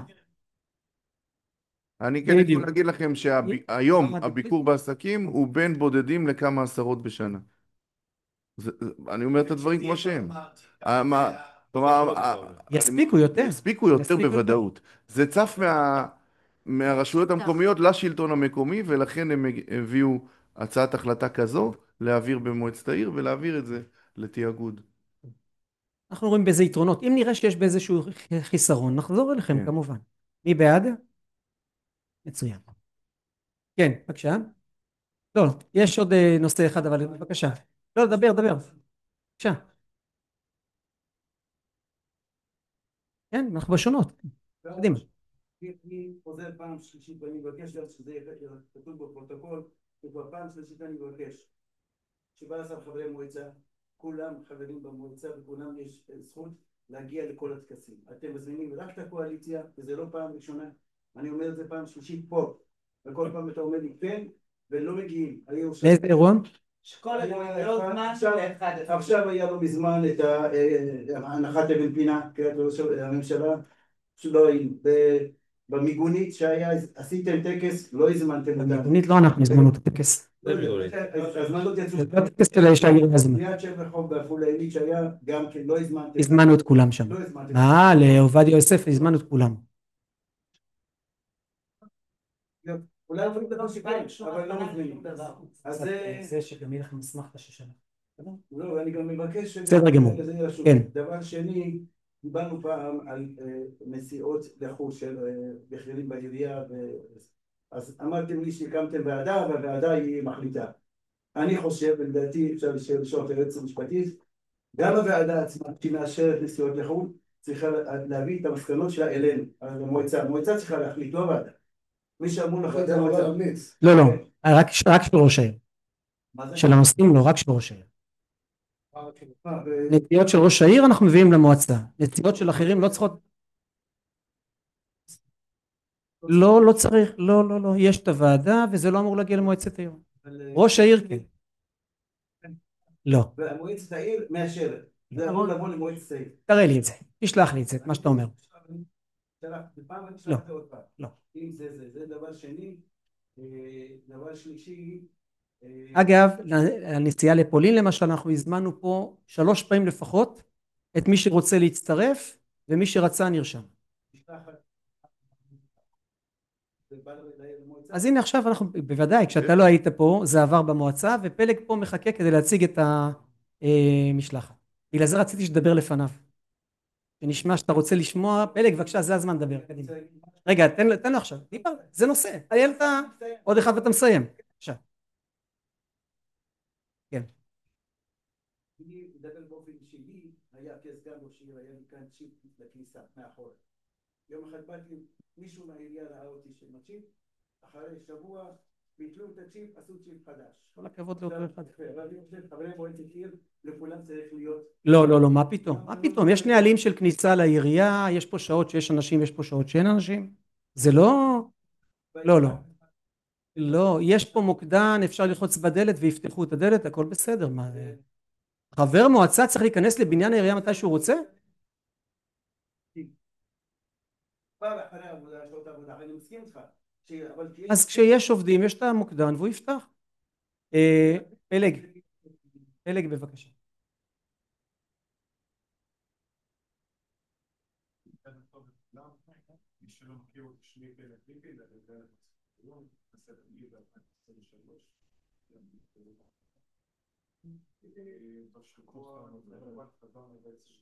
S2: אני כן
S1: בדיוק.
S2: יכול להגיד לכם שהיום הביקור בעסקים הוא בין בודדים לכמה עשרות בשנה. זה- זה- אני אומר את הדברים כמו שהם. אה, מה- כלומר, אה,
S1: יספיקו יותר.
S2: יספיקו יותר
S1: יספיקו
S2: בוודאות. זה צף מה- מהרשויות המקומיות לשלטון המקומי, ולכן הם הביאו הצעת החלטה כזו, להעביר במועצת העיר ולהעביר את זה לתיאגוד.
S1: אנחנו רואים בזה יתרונות. אם נראה שיש באיזשהו חיסרון, נחזור אליכם
S2: כן.
S1: כמובן. מי בעד? מצוין. כן, בבקשה. לא, יש עוד אה, נושא אחד, אבל בבקשה. לא, דבר, דבר. בבקשה. כן, אנחנו בשונות. קדימה.
S8: אני חוזר פעם שלישית ואני מבקש גם שזה יהיה כתוב בפרוטוקול, וכבר פעם שלישית אני מבקש שבעה עשר חברי מועצה, כולם חברים במועצה וכולם יש זכות להגיע לכל הטקסים. אתם מזמינים רק את הקואליציה, וזה לא פעם ראשונה, אני אומר את זה פעם שלישית פה, וכל פעם אתה אומר לי כן, ולא מגיעים.
S1: לאיזה אירוע?
S7: שכל לא משהו לאחד.
S8: עכשיו היה לו מזמן את הנחת אבן פינה, קריאת ראש הממשלה, שלא היינו. במיגונית שהיה, עשיתם טקס, לא הזמנתם אותנו.
S1: במיגונית לא אנחנו הזמנו את הטקס.
S8: הזמנות יצאו.
S1: זה הטקס של האישה העיר הזמן.
S8: ליד שם רחוב בעפולה עילית שהיה, גם כן לא הזמנתם.
S1: הזמנו את כולם שם.
S8: לא הזמנתם.
S1: אה, לעובדיה יוסף הזמנו את כולם.
S8: אולי עוברים דבר שכן, אבל לא מזמינים. אז זה...
S1: זה שגם יהיה לכם מסמך לשנה.
S8: לא, אני גם מבקש...
S1: בסדר גמור. כן.
S8: דבר שני, דיברנו פעם על נסיעות לחו"ל של בכירים בעירייה, אז אמרתם לי שהקמתם ועדה, והוועדה היא מחליטה. אני חושב, ולדעתי אפשר לשאול את היועצת המשפטית, גם הוועדה עצמה שמאשרת נסיעות לחו"ל, צריכה להביא את המסקנות שלה אלינו, למועצה. המועצה צריכה להחליט, לא הוועדה. מי שאמור להחליט זה המועצה.
S1: לא, לא, רק רק של ראש העיר. של הנושאים לא, רק של ראש העיר. נציאות של ראש העיר אנחנו מביאים למועצה, נציאות של אחרים לא צריכות. לא, לא צריך, לא, לא, לא, יש את הוועדה וזה לא אמור להגיע למועצת העיר. ראש העיר כן. לא.
S8: ומועצת העיר מאשרת. זה אמור לבוא למועצת העיר.
S1: תראה לי את זה, תשלח לי את זה, את מה שאתה אומר. לא, לא.
S8: אם זה זה, זה דבר שני. דבר שלישי.
S1: אגב, הנסיעה לפולין למשל, אנחנו הזמנו פה שלוש פעמים לפחות את מי שרוצה להצטרף ומי שרצה נרשם. אז הנה עכשיו אנחנו, בוודאי, כשאתה לא היית פה, זה עבר במועצה, ופלג פה מחכה כדי להציג את המשלחת. בגלל זה רציתי שתדבר לפניו. שנשמע שאתה רוצה לשמוע, פלג, בבקשה, זה הזמן לדבר, קדימה. רגע, תן, תן לו עכשיו, דיבר, זה נושא. איילת, עוד אחד ואתה מסיים. בבקשה. כן.
S8: אני מדבר באופן שלי, היה כסגן ראש עיר, היה לי כאן צ'יפ לכניסה, מאחור. יום אחד באתי, מישהו מהעירייה ראה אותי שמצ'יפ, אחרי שבוע ביטלו את הצ'יפ, עשו צ'יפ חדש.
S1: כל הכבוד לאותו אחד.
S8: ואני חושב, חברי מועצת עיר, לכולם צריך להיות...
S1: לא, לא, לא, מה פתאום? מה פתאום? יש נהלים של כניסה לעירייה, יש פה שעות שיש אנשים, יש פה שעות שאין אנשים. זה לא... לא, לא. לא, יש פה מוקדן, אפשר ללחוץ בדלת ויפתחו את הדלת, הכל בסדר. מה זה? חבר מועצה צריך להיכנס לבניין העירייה מתי שהוא רוצה?
S8: פעם אחרי העבודה, שעות העבודה, אני מסכים איתך.
S1: אז כשיש עובדים, יש את המוקדן והוא יפתח. פלג, פלג בבקשה.
S6: מי שלא מכיר אותי, שמי פלג ביבי, זה לדבר היום, נעשה תמיד ב-אלפיים עשרים ושלוש. בשבוע, ברבת חזרנו בעצם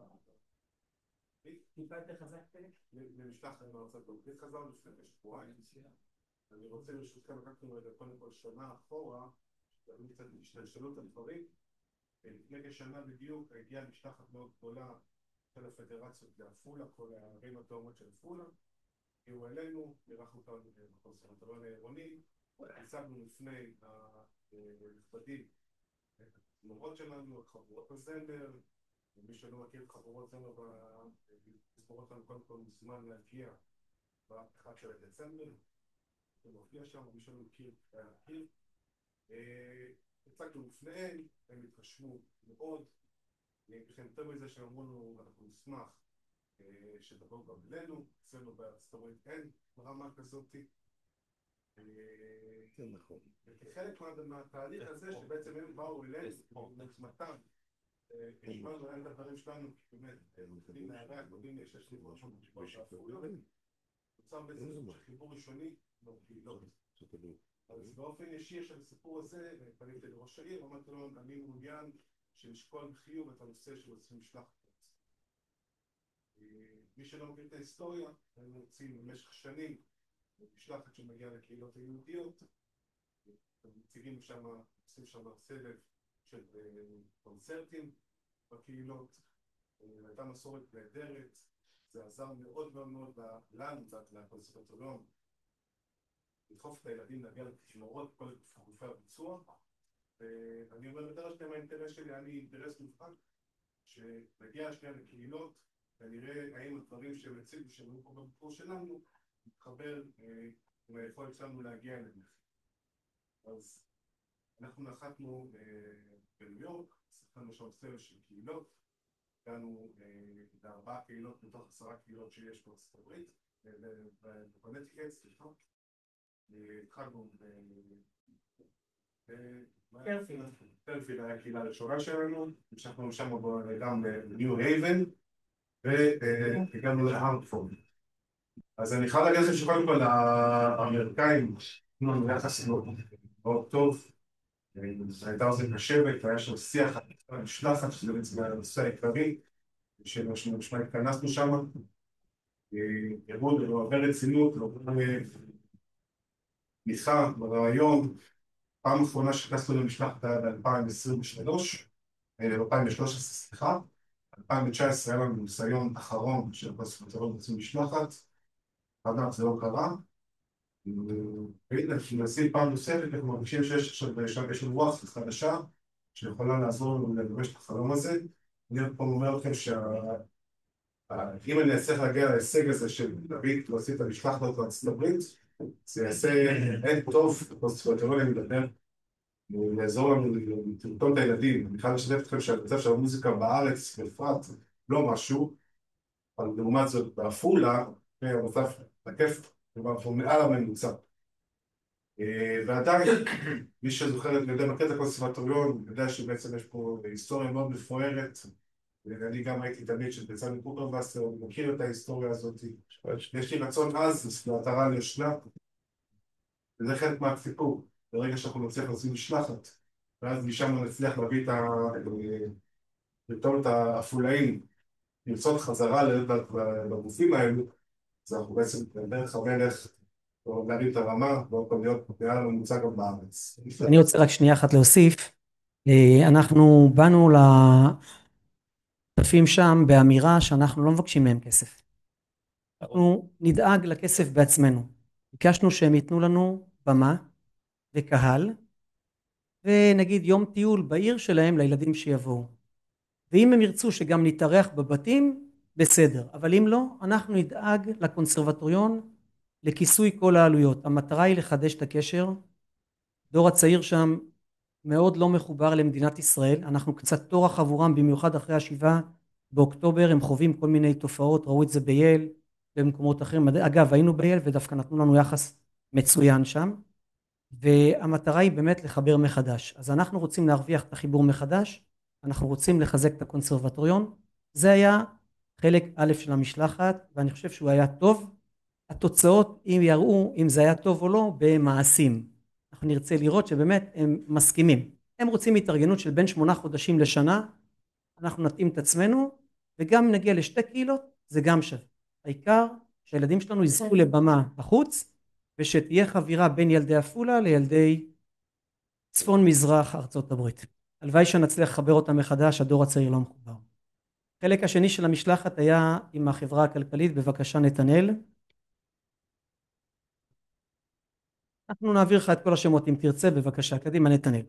S6: טיפה יותר חזק פלג? למשלחת מארצות הברית חזרנו לפני שבועיים. אני רוצה ברשותכם לקחנו רגע קודם כל שנה אחורה, שתראו קצת השתלשלות הדברים. לפני כשנה בדיוק הגיעה משלחת מאוד גדולה של הפדרציות לעפולה, כל הערים התאומות של עפולה, הגיעו אלינו, אירחנו אותנו בקונסרבטוריון העירוני, הצגנו לפני הנכבדים את התזמורות שלנו, את חבורות הזמר, ומי שלא מכיר את חבורות זמר בתזמורות שלנו קודם כל מוזמן להגיע באחד של דצמבר, זה מופיע שם, מי שלא מכיר, היה להכיר. הצגנו לפניהם, הם התרשמו מאוד, וכן יותר מזה שאמרו לנו, אנחנו נשמח שתבואו גם אלינו, אצלנו בארצות הברית אין ברמה כזאת. כן, נכון. וכחלק מהתהליך הזה שבעצם הם באו אלינו, נצמתם, השמענו להם את הדברים שלנו, כי באמת, יודעים מהרק, יודעים יש לי משהו משפט באפוריות, נוצר בעצם חיבור ראשוני, לא קהילות. אז באופן ישיר של הסיפור הזה, פניתי לראש העיר, אמרתי לו, אני מעוניין שנשקול בחיוב את הנושא של עושים משלחת. מי שלא מכיר את ההיסטוריה, הם רוצים במשך שנים משלחת שמגיעה לקהילות היהודיות, מציגים שם, עושים שם סבב של קונצרטים בקהילות, הייתה מסורת נהדרת, זה עזר מאוד מאוד מאוד לנו, לקונסרבטוריון, לדחוף את הילדים להגיע לתשמורות כל גופי הביצוע, ואני אומר בדרך כלל האינטרס שלי, אני אינטרס מובחן, שנגיע שנייה לקהילות, ונראה האם הדברים שהם הציגו שהם פה בביקור שלנו, מתחבר עם היכולת שלנו להגיע אליהם. אז אנחנו נחתנו בניו יורק, שחקנו שם סבב של קהילות, הגענו לארבעה קהילות מתוך עשרה קהילות שיש בארצות הברית, בקונטיקט, סליחה. התחלנו פרפיל היה הקהילה הראשונה שלנו, המשכנו שם גם בניו הייבן, והגענו להרטפורד. אז אני חייב להגיד שקודם כל האמריקאים תנו לנו יחס מאוד טוב, הייתה אוזן קשבת, היה שם שיח על משלחת, שזה בעצם הנושא העיקרי, שנשמע התכנסנו שם, ירוד הרבה רצינות, הרבה תמיכה ברעיון. פעם אחרונה שנכנסנו למשלחת ב-אלפיים עשרים ושלוש, ב-אלפיים ושלוש עשרה, סליחה, אלפיים תשע עשרה היה לנו ניסיון אחרון של הקונסרבטוריון רוצים משלחת, אגב זה לא קרה, והנה, כשנעשים פעם נוספת, אנחנו מרגישים שיש עכשיו רוח חדשה שיכולה לעזור לנו לגבש את החלום הזה. אני פה אומר לכם שאם אני אצליח להגיע להישג הזה של להביא להוציא את המשלחת לארצות הברית, זה יעשה אין טוב לקונסרבטוריון לדבר, לעזור לנו לטרטון את הילדים. אני חייב לשתף אתכם שהמצב של המוזיקה בארץ בפרט לא משהו, אבל לעומת זאת בעפולה, המצב תקף, הוא מעל הממוצע. ועדיין, מי שזוכר את יודע מכיר את הקונסרבטוריון, יודע שבעצם יש פה היסטוריה מאוד מפוארת, ואני גם הייתי תמיד של בצלאל קופרבסר, אני מכיר את ההיסטוריה הזאת. יש לי רצון אז, להתרה ליושנה, וזה חלק מהסיפור. ברגע שאנחנו נצליח לעשות משלחת, ואז משם נצליח להביא את ה... לטעון את האפולאים, למצוא חזרה בגופים האלו, אז אנחנו בעצם בדרך המלך, או להביא את הרמה, ועוד פעם להיות מעל הממוצע גם בארץ.
S1: אני רוצה רק שנייה אחת להוסיף. אנחנו באנו לשותפים שם באמירה שאנחנו לא מבקשים מהם כסף. אנחנו נדאג לכסף בעצמנו. ביקשנו שהם ייתנו לנו במה וקהל, ונגיד יום טיול בעיר שלהם לילדים שיבואו. ואם הם ירצו שגם נתארח בבתים, בסדר. אבל אם לא, אנחנו נדאג לקונסרבטוריון לכיסוי כל העלויות. המטרה היא לחדש את הקשר. דור הצעיר שם מאוד לא מחובר למדינת ישראל. אנחנו קצת טורח עבורם, במיוחד אחרי השבעה באוקטובר. הם חווים כל מיני תופעות, ראו את זה בייל, במקומות אחרים. אגב, היינו בייל ודווקא נתנו לנו יחס מצוין שם. והמטרה היא באמת לחבר מחדש. אז אנחנו רוצים להרוויח את החיבור מחדש. אנחנו רוצים לחזק את הקונסרבטוריון. זה היה חלק א' של המשלחת, ואני חושב שהוא היה טוב. התוצאות, אם יראו אם זה היה טוב או לא, במעשים. אנחנו נרצה לראות שבאמת הם מסכימים. הם רוצים התארגנות של בין שמונה חודשים לשנה. אנחנו נתאים את עצמנו, וגם אם נגיע לשתי קהילות, זה גם שווה. העיקר שהילדים שלנו יזכו לבמה בחוץ, ושתהיה חבירה בין ילדי עפולה לילדי צפון מזרח ארצות הברית. הלוואי שנצליח לחבר אותם מחדש, הדור הצעיר לא מחובר. חלק השני של המשלחת היה עם החברה הכלכלית. בבקשה נתנאל. אנחנו נעביר לך את כל השמות אם תרצה. בבקשה, קדימה נתנאל.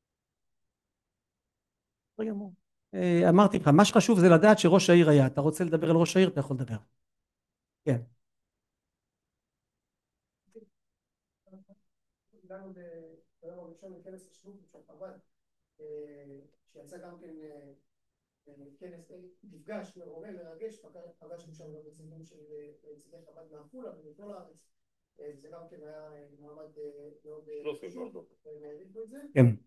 S1: אמרתי לך, מה שחשוב זה לדעת שראש העיר היה. אתה רוצה לדבר על ראש העיר, אתה יכול לדבר. כן.
S9: הגענו ביום הראשון לכנס השלום של חב"ד, שיצא גם כן כנס, מפגש מעורר מרגש, פגשנו שם גם נציגים של נציגי חב"ד מעפולה ומכל הארץ. זה גם כן היה מעמד מאוד חשוב, והם העריכו את זה.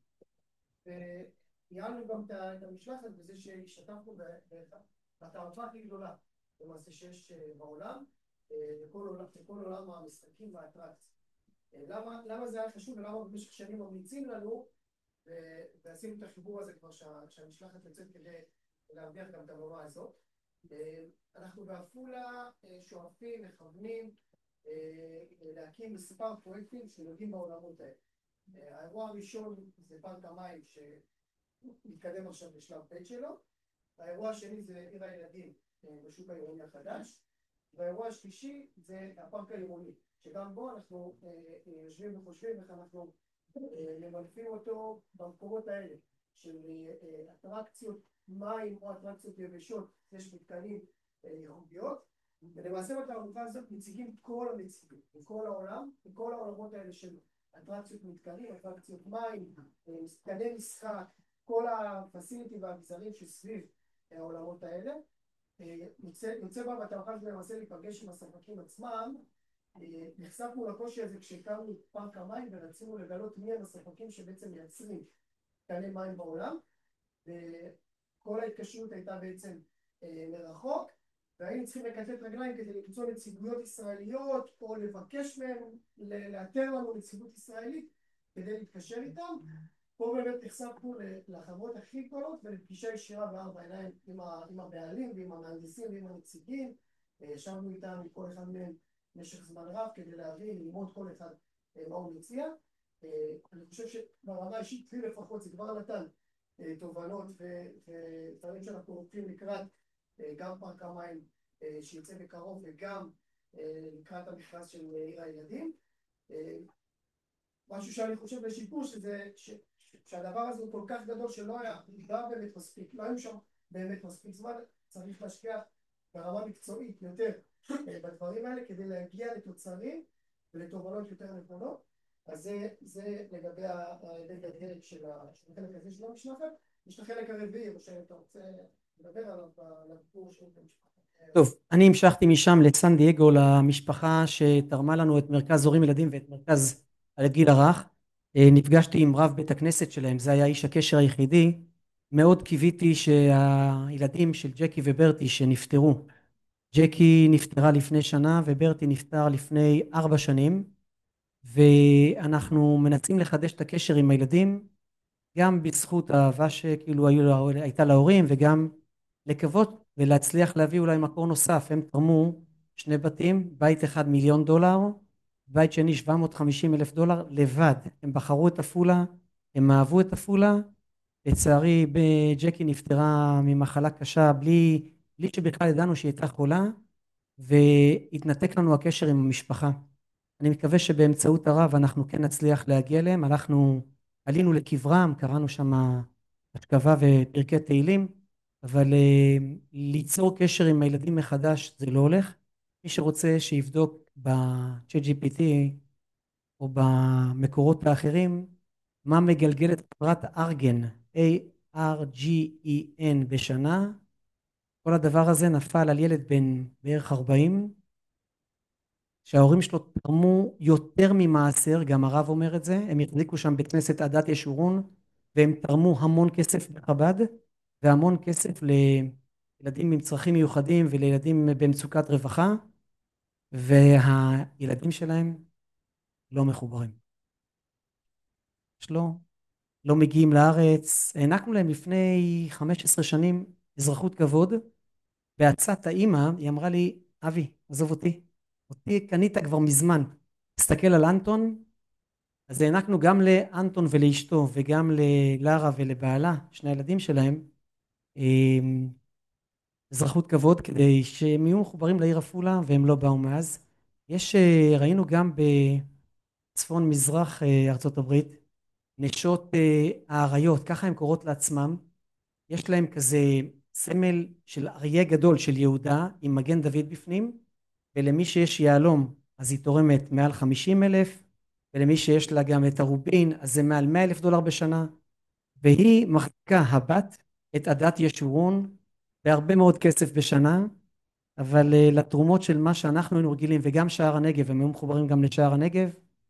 S9: וייעלנו גם את המשלחת בזה שהשתתפנו בתערוכה הכי גדולה למעשה שיש בעולם, בכל עולם המשחקים והאטרקציה. למה, למה זה היה חשוב ולמה במשך שנים ממליצים לנו, ועשינו את החיבור הזה כבר שהמשלחת יוצאת כדי להרוויח גם את הבמה הזאת. אנחנו בעפולה שואפים, מכוונים להקים מספר פרויקטים שנוגעים בעולמות האלה. האירוע הראשון זה פארק המים שמתקדם עכשיו בשלב ב' שלו. האירוע השני זה עיר הילדים בשוק העירוני החדש. והאירוע השלישי זה הפארק העירוני, שגם בו אנחנו יושבים וחושבים איך אנחנו ממנפים אותו במקומות האלה של אטרקציות מים או אטרקציות יבשות, יש מתקנים ייחודיות, ולמעשה בתערוכה הזאת מציגים את כל המציגים בכל העולם, בכל העולמות האלה של אטרקציות מתקנים, אטרקציות מים, מתקני משחק, כל הפסיליטי והגזרים שסביב העולמות האלה. יוצא, יוצא בה בתערוכה הזאת למעשה להיפגש עם הספקים עצמם. נחשפנו לקושי הזה כשהקמנו את פארק המים ורצינו לגלות מי הם הספקים שבעצם מייצרים מתקני מים בעולם, וכל ההתקשרות הייתה בעצם מרחוק, והיינו צריכים לקטט רגליים כדי למצוא נציגויות ישראליות או לבקש מהם לאתר לנו נציגות ישראלית כדי להתקשר איתם. פה באמת נחשפנו לחברות הכי גדולות ולפגישה ישירה בארבע עיניים עם הבעלים ועם המהנדסים ועם הנציגים. ישבנו איתם עם כל אחד מהם במשך זמן רב כדי להבין, ללמוד כל אחד מה הוא מציע. אני חושב שברמה האישית לי לפחות זה כבר נתן תובנות ודברים שאנחנו רוצים לקראת גם פארק המים שיצא בקרוב וגם לקראת המכרז של עיר הילדים. משהו שאני חושב לשיפור שזה שהדבר הזה הוא כל כך גדול שלא היה לא באמת מספיק, לא היו שם באמת מספיק זמן, צריך להשקיע ברמה מקצועית יותר בדברים האלה כדי להגיע לתוצרים ולתובנות יותר נכונות. אז זה, זה לגבי ההיבט של החלק הזה של המשלחת. יש את החלק הרביעי או שאתה רוצה לדבר עליו לביקור של המשפחה.
S1: טוב, אני המשכתי משם לסן דייגו למשפחה שתרמה לנו את מרכז הורים ילדים ואת מרכז הגיל הרך. נפגשתי עם רב בית הכנסת שלהם, זה היה איש הקשר היחידי. מאוד קיוויתי שהילדים של ג'קי וברטי שנפטרו, ג'קי נפטרה לפני שנה וברטי נפטר לפני ארבע שנים, ואנחנו מנסים לחדש את הקשר עם הילדים, גם בזכות האהבה שכאילו היו, הייתה להורים, וגם לקוות ולהצליח להביא אולי מקור נוסף. הם תרמו שני בתים, בית אחד מיליון דולר, בית שני שבע מאות וחמישים אלף דולר לבד. הם בחרו את עפולה, הם אהבו את עפולה. לצערי ג'קי נפטרה ממחלה קשה בלי, בלי שבכלל ידענו שהיא הייתה חולה, והתנתק לנו הקשר עם המשפחה. אני מקווה שבאמצעות הרב אנחנו כן נצליח להגיע אליהם. אנחנו עלינו לקברם, קראנו שם השכבה ופרקי תהילים, אבל ליצור קשר עם הילדים מחדש זה לא הולך. מי שרוצה שיבדוק ב-צ'אט ג'י פי טי או במקורות האחרים מה מגלגל את פרט ארגן, A-R-G-E-N בשנה, כל הדבר הזה נפל על ילד בן בערך ארבעים, שההורים שלו תרמו יותר ממעשר, גם הרב אומר את זה. הם החזיקו שם בית כנסת עדת ישורון, והם תרמו המון כסף בחב"ד, והמון כסף לילדים עם צרכים מיוחדים ולילדים במצוקת רווחה, והילדים שלהם לא מחוברים. לא, לא מגיעים לארץ. הענקנו להם לפני חמש עשרה שנים אזרחות כבוד, בעצת האימא היא אמרה לי, אבי, עזוב אותי, אותי קנית כבר מזמן, תסתכל על אנטון. אז הענקנו גם לאנטון ולאשתו וגם ללרה ולבעלה, שני הילדים שלהם, אזרחות כבוד כדי שהם יהיו מחוברים לעיר עפולה, והם לא באו מאז. יש, ראינו גם בצפון מזרח ארצות הברית, נשות האריות, ככה הן קוראות לעצמם, יש להם כזה סמל של אריה גדול של יהודה עם מגן דוד בפנים, ולמי שיש יהלום אז היא תורמת מעל חמישים אלף, ולמי שיש לה גם את הרובין אז זה מעל מאה אלף דולר בשנה, והיא מחזיקה הבת את עדת ישורון בהרבה מאוד כסף בשנה, אבל לתרומות של מה שאנחנו היינו רגילים, וגם שער הנגב, הם היו מחוברים גם לשער הנגב.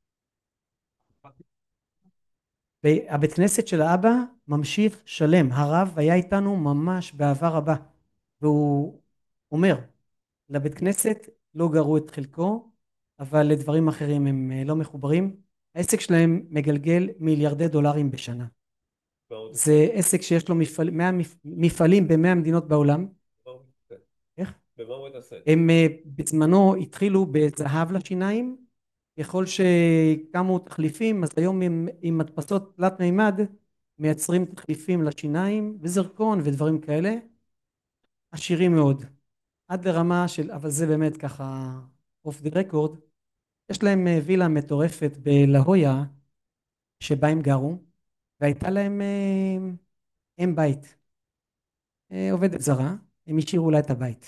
S1: והבית כנסת של האבא ממשיך שלם, הרב היה איתנו ממש באהבה רבה, והוא אומר, לבית כנסת לא גרו את חלקו, אבל לדברים אחרים הם לא מחוברים. העסק שלהם מגלגל מיליארדי דולרים בשנה. זה עסק שיש לו מפעל, מאה מפעלים במאה מדינות בעולם. איך? הם בזמנו התחילו בזהב לשיניים, ככל שקמו תחליפים, אז היום עם, עם מדפסות תלת מימד מייצרים תחליפים לשיניים וזרקון ודברים כאלה. עשירים מאוד, עד לרמה של, אבל זה באמת ככה אוף דה רקורד. יש להם וילה מטורפת בלהויה שבה הם גרו, והייתה להם אם בית, עובדת זרה, הם השאירו לה את הבית.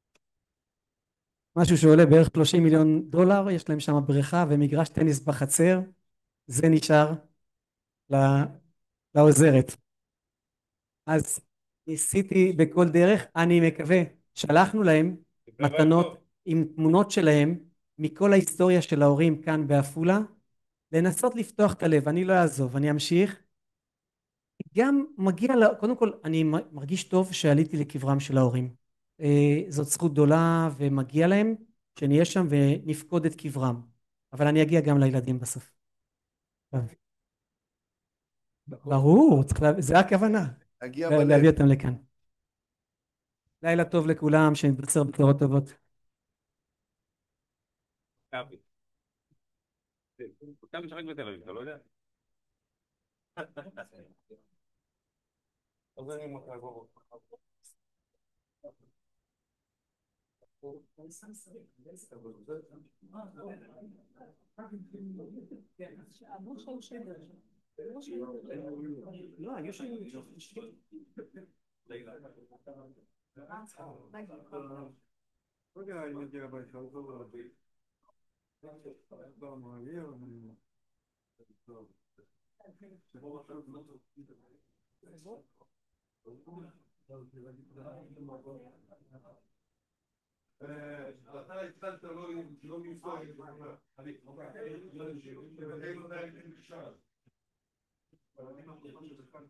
S1: משהו שעולה בערך שלושים מיליון דולר, יש להם שם בריכה ומגרש טניס בחצר, זה נשאר לה, לעוזרת. אז ניסיתי בכל דרך, אני מקווה, שלחנו להם מתנות עם תמונות שלהם מכל ההיסטוריה של ההורים כאן בעפולה, לנסות לפתוח את הלב, אני לא אעזוב, אני אמשיך. גם מגיע, לה, קודם כל אני מרגיש טוב שעליתי לקברם של ההורים. זאת זכות גדולה ומגיע להם שנהיה שם ונפקוד את קברם, אבל אני אגיע גם לילדים בסוף. ברור, זה הכוונה, להביא אותם לכאן. לילה טוב לכולם, שנתבשר בקרות טובות.
S5: אבי. אתה משחק בתל אביב, אתה לא יודע? אז אני מוכר לבוא.
S1: לא, אני יושב
S6: אתה התחלת לא נפתור את זה, אני לא יודע אם זה נשאר.